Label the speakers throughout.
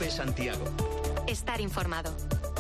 Speaker 1: COPE Santiago.
Speaker 2: Estar informado.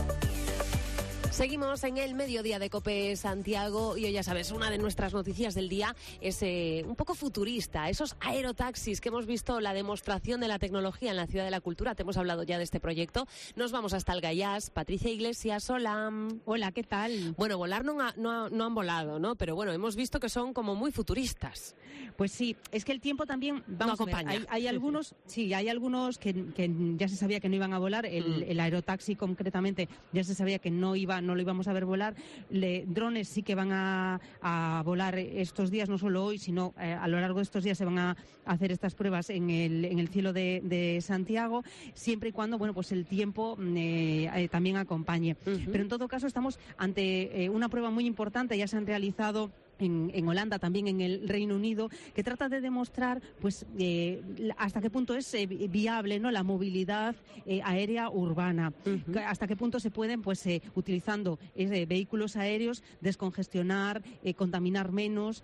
Speaker 3: Seguimos en el mediodía de COPE Santiago y hoy ya sabes, una de nuestras noticias del día es un poco futurista, esos aerotaxis que hemos visto la demostración de la tecnología en la Ciudad de la Cultura. Te hemos hablado ya de este proyecto. Nos vamos hasta el Gaiás. Patricia Iglesias, hola.
Speaker 4: Hola, ¿qué tal?
Speaker 3: Bueno, volar no han volado, ¿no? Pero bueno, hemos visto que son como muy futuristas.
Speaker 4: Pues sí, es que el tiempo también
Speaker 3: no acompaña.
Speaker 4: Hay algunos, hay algunos que ya se sabía que no iban a volar. El aerotaxi concretamente ya se sabía que no lo íbamos a ver volar. Drones sí que van a volar estos días, no solo hoy, sino a lo largo de estos días se van a hacer estas pruebas en el cielo de Santiago, siempre y cuando, bueno, pues el tiempo también acompañe. Pero en todo caso estamos ante una prueba muy importante. Ya se han realizado en Holanda, también en el Reino Unido, que trata de demostrar pues hasta qué punto es viable, ¿no?, la movilidad aérea urbana, hasta qué punto se pueden, pues utilizando vehículos aéreos, descongestionar, contaminar menos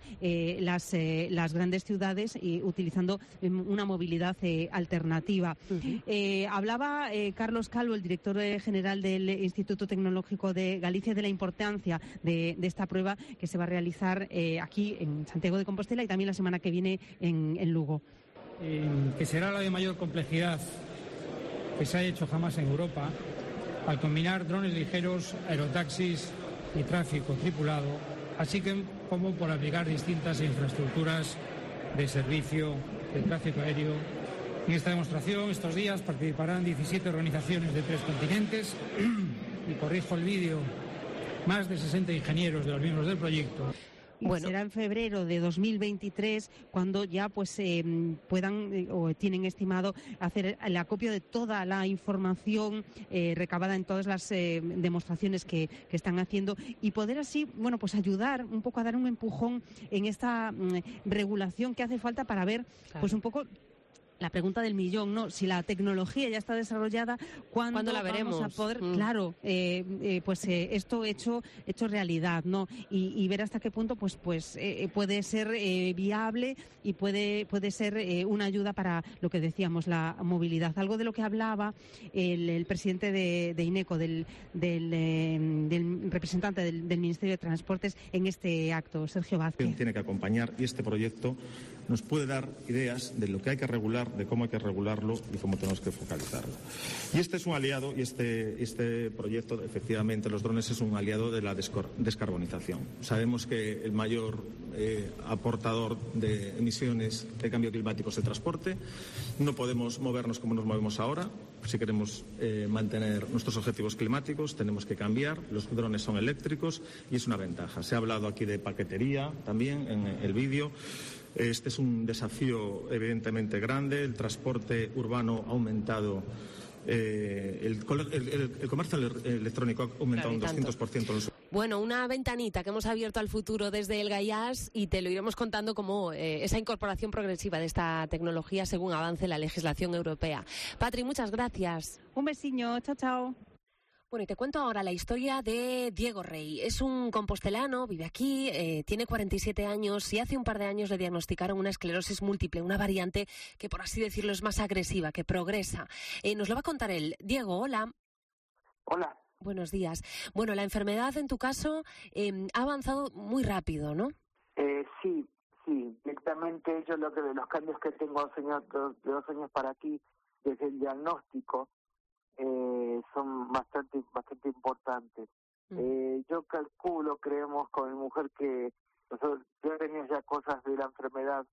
Speaker 4: las grandes ciudades y utilizando una movilidad alternativa. Hablaba Carlos Calvo, el director general del Instituto Tecnológico de Galicia, de la importancia de esta prueba que se va a realizar aquí en Santiago de Compostela y también la semana que viene en Lugo.
Speaker 5: Que será la de mayor complejidad que se ha hecho jamás en Europa, al combinar drones ligeros, aerotaxis y tráfico tripulado, así como por aplicar distintas infraestructuras de servicio de tráfico aéreo. En esta demostración, estos días, participarán 17 organizaciones de 3 continentes y, corrijo el vídeo, más de 60 ingenieros de los miembros del proyecto.
Speaker 4: Bueno, será en febrero de 2023 cuando ya pues puedan o tienen estimado hacer el acopio de toda la información recabada en todas las demostraciones que están haciendo y poder así, bueno, pues ayudar un poco a dar un empujón en esta regulación que hace falta para ver, claro, pues un poco la pregunta del millón, ¿no? Si la tecnología ya está desarrollada, ¿cuándo
Speaker 3: la veremos?
Speaker 4: Vamos a poder, claro, esto hecho realidad, ¿no? Y ver hasta qué punto pues puede ser viable y puede ser una ayuda para lo que decíamos, la movilidad. Algo de lo que hablaba el presidente de INECO, del representante del Ministerio de Transportes en este acto, Sergio Vázquez.
Speaker 6: Tiene que acompañar y este proyecto nos puede dar ideas de lo que hay que regular, de cómo hay que regularlo y cómo tenemos que focalizarlo. Y este es un aliado, y este proyecto, efectivamente, los drones es un aliado de la descarbonización. Sabemos que el mayor aportador de emisiones de cambio climático es el transporte. No podemos movernos como nos movemos ahora. Si queremos mantener nuestros objetivos climáticos, tenemos que cambiar. Los drones son eléctricos y es una ventaja. Se ha hablado aquí de paquetería también en el vídeo. Este es un desafío evidentemente grande. El transporte urbano ha aumentado. El comercio electrónico ha aumentado un 200%.
Speaker 3: Bueno, una ventanita que hemos abierto al futuro desde el Gaiás y te lo iremos contando como esa incorporación progresiva de esta tecnología según avance la legislación europea. Patri, muchas gracias.
Speaker 4: Un besiño, chao, chao.
Speaker 3: Bueno, y te cuento ahora la historia de Diego Rey. Es un compostelano, vive aquí, tiene 47 años y hace un par de años le diagnosticaron una esclerosis múltiple, una variante que, por así decirlo, es más agresiva, que progresa. Nos lo va a contar él. Diego, hola.
Speaker 7: Hola.
Speaker 3: Buenos días. Bueno, la enfermedad en tu caso ha avanzado muy rápido, ¿no?
Speaker 7: Sí. Directamente yo lo que de los cambios que tengo de 2 años para aquí, desde el diagnóstico, son bastante importantes. Yo calculo, creemos con mi mujer, que yo tenía ya cosas de la enfermedad,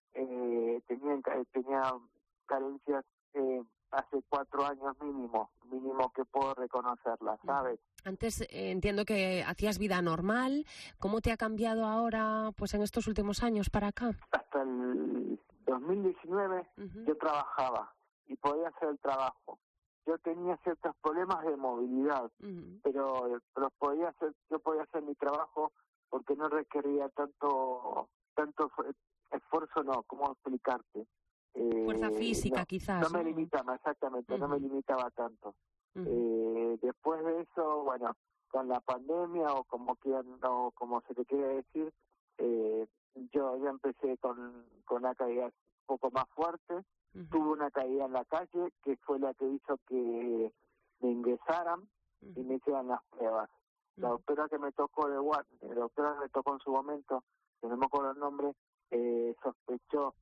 Speaker 7: tenía carencias hace 4 años mínimo que puedo reconocerlas, ¿sabes?
Speaker 3: Antes entiendo que hacías vida normal. ¿Cómo te ha cambiado ahora, pues en estos últimos años para acá?
Speaker 7: Hasta el 2019 yo trabajaba y podía hacer el trabajo. Yo tenía ciertos problemas de movilidad, pero yo podía hacer mi trabajo porque no requería tanto esfuerzo, no, ¿cómo explicarte?
Speaker 3: Fuerza física, quizás.
Speaker 7: No me limitaba, exactamente, no me limitaba tanto. Después de eso, bueno, con la pandemia o como se le quiere decir, yo ya empecé con una caída un poco más fuerte Tuve una caída en la calle que fue la que hizo que me ingresaran y me hicieran las pruebas. La doctora que me tocó la doctora que me tocó en su momento, que no me acuerdo el nombre, sospechó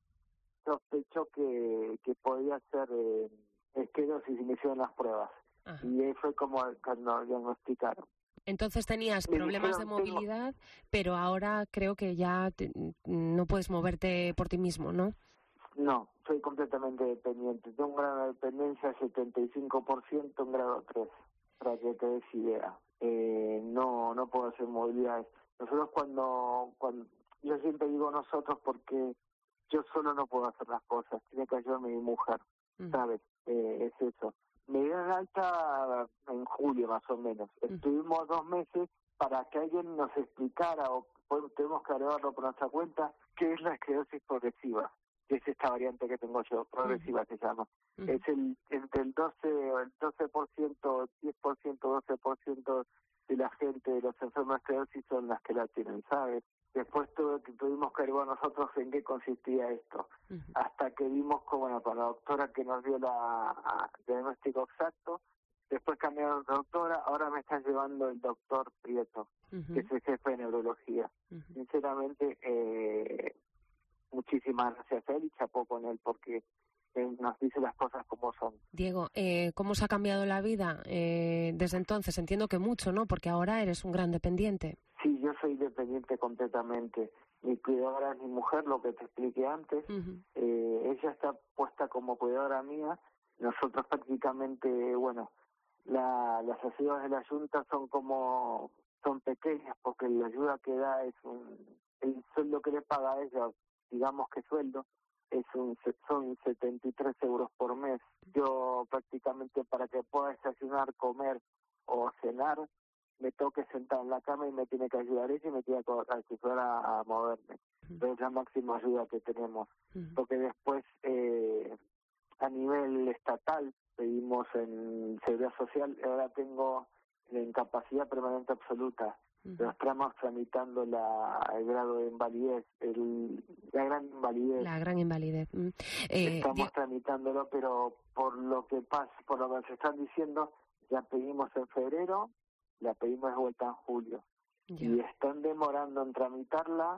Speaker 7: que podía ser esclerosis y me hicieron las pruebas. Ajá. Y ahí fue como cuando diagnosticaron.
Speaker 3: Entonces tenías problemas de movilidad, pero ahora creo que ya no puedes moverte por ti mismo, ¿no?
Speaker 7: No, soy completamente dependiente. Tengo un grado de dependencia 75%, un grado 3, para que te des idea. No puedo hacer movilidades. Nosotros cuando yo siempre digo nosotros porque yo solo no puedo hacer las cosas, tiene que ayudarme mi mujer, ¿sabes? Es eso. Me dieron alta en julio más o menos. Estuvimos 2 meses para que alguien nos explicara, o tenemos que agregarlo por nuestra cuenta, qué es la esclerosis progresiva, que es esta variante que tengo yo, progresiva se llama. Es entre el 12%, 10%, 12% de la gente, de los enfermos de esclerosis son las que la tienen, ¿sabes? Después tuvimos que averiguar nosotros en qué consistía esto, hasta que vimos con la doctora que nos dio el diagnóstico exacto. Después cambiaron de doctora, ahora me está llevando el doctor Prieto, que es el jefe de neurología. Sinceramente, muchísimas gracias a él y chapó con él, porque nos dice las cosas como son.
Speaker 3: Diego, ¿cómo se ha cambiado la vida desde entonces? Entiendo que mucho, ¿no? Porque ahora eres un gran dependiente.
Speaker 7: Sí, yo soy dependiente completamente. Mi cuidadora es mi mujer, lo que te expliqué antes. Ella está puesta como cuidadora mía. Nosotros prácticamente, las ayudas de la Junta son pequeñas, porque la ayuda que da es el sueldo que le paga a ella, digamos que sueldo, son 73 euros por mes. Yo prácticamente para que pueda desayunar, comer o cenar, me tengo que sentar en la cama y me tiene que ayudar ella y me tiene que ayudar a moverme. Es la máxima ayuda que tenemos. Porque después, a nivel estatal, pedimos en Seguridad Social, ahora tengo la incapacidad permanente absoluta. Nos estamos tramitando el grado de invalidez, la gran invalidez.
Speaker 3: La gran invalidez.
Speaker 7: Estamos tramitándolo, pero por lo que se están diciendo, ya pedimos en febrero, la pedimos de vuelta en julio. Ya. Y están demorando en tramitarla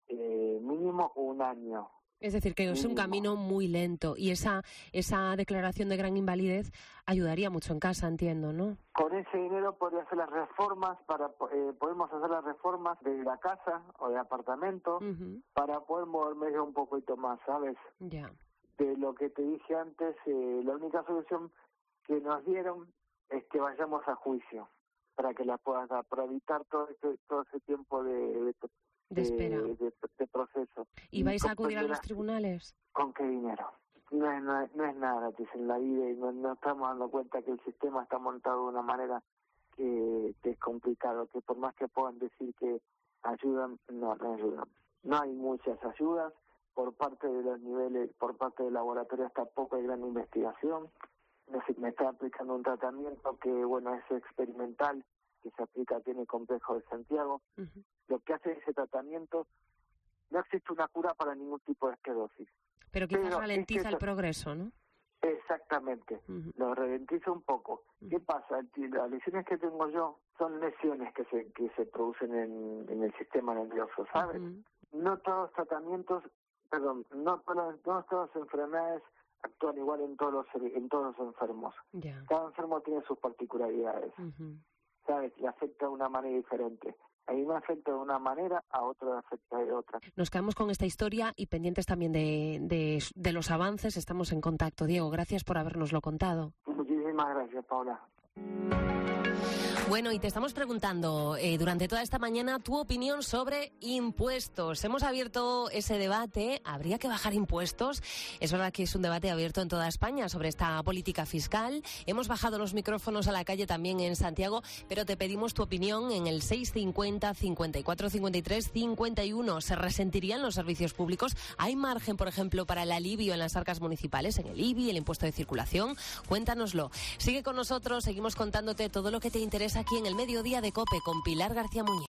Speaker 7: mínimo 1 año.
Speaker 3: Es decir, que es un camino muy lento y esa declaración de gran invalidez ayudaría mucho en casa, entiendo, ¿no?
Speaker 7: Con ese dinero podría hacer las reformas, podemos hacer las reformas de la casa o de apartamento para poder moverme yo un poquito más, ¿sabes?
Speaker 3: Ya.
Speaker 7: De lo que te dije antes, la única solución que nos dieron es que vayamos a juicio para que la puedas dar, para evitar todo ese tiempo de
Speaker 3: espera.
Speaker 7: De proceso.
Speaker 3: ¿Y vais a acudir a los tribunales?
Speaker 7: ¿Con qué dinero? No es nada gratis en la vida y no estamos dando cuenta que el sistema está montado de una manera que es complicado, que por más que puedan decir que ayudan, no ayudan. No hay muchas ayudas por parte de los niveles, por parte del laboratorio hasta poco hay gran investigación. Me está aplicando un tratamiento que, es experimental, que se aplica aquí en el complejo de Santiago. Lo que hace ese tratamiento, no existe una cura para ningún tipo de esclerosis.
Speaker 3: Pero quizás ralentiza el progreso, ¿no?
Speaker 7: Exactamente, lo ralentiza un poco. ¿Qué pasa? Las lesiones que tengo yo son lesiones que se producen en el sistema nervioso, ¿sabes? No todos los tratamientos, no todas las enfermedades actúan igual en todos los enfermos.
Speaker 3: Yeah.
Speaker 7: Cada enfermo tiene sus particularidades. ¿Sabes? Le afecta de una manera diferente. A mí me afecta de una manera, a otro le afecta de otra.
Speaker 3: Nos quedamos con esta historia y pendientes también de los avances. Estamos en contacto. Diego, gracias por habernoslo contado.
Speaker 7: Muchísimas gracias, Paula.
Speaker 3: Bueno, y te estamos preguntando durante toda esta mañana tu opinión sobre impuestos. Hemos abierto ese debate. ¿Habría que bajar impuestos? Es verdad que es un debate abierto en toda España sobre esta política fiscal. Hemos bajado los micrófonos a la calle también en Santiago, pero te pedimos tu opinión en el 650 54 53 51. ¿Se resentirían los servicios públicos? ¿Hay margen, por ejemplo, para el alivio en las arcas municipales, en el IBI, el impuesto de circulación? Cuéntanoslo. Sigue con nosotros, seguimos contándote todo lo que te interesa aquí en el Mediodía de COPE con Pilar García Muñiz.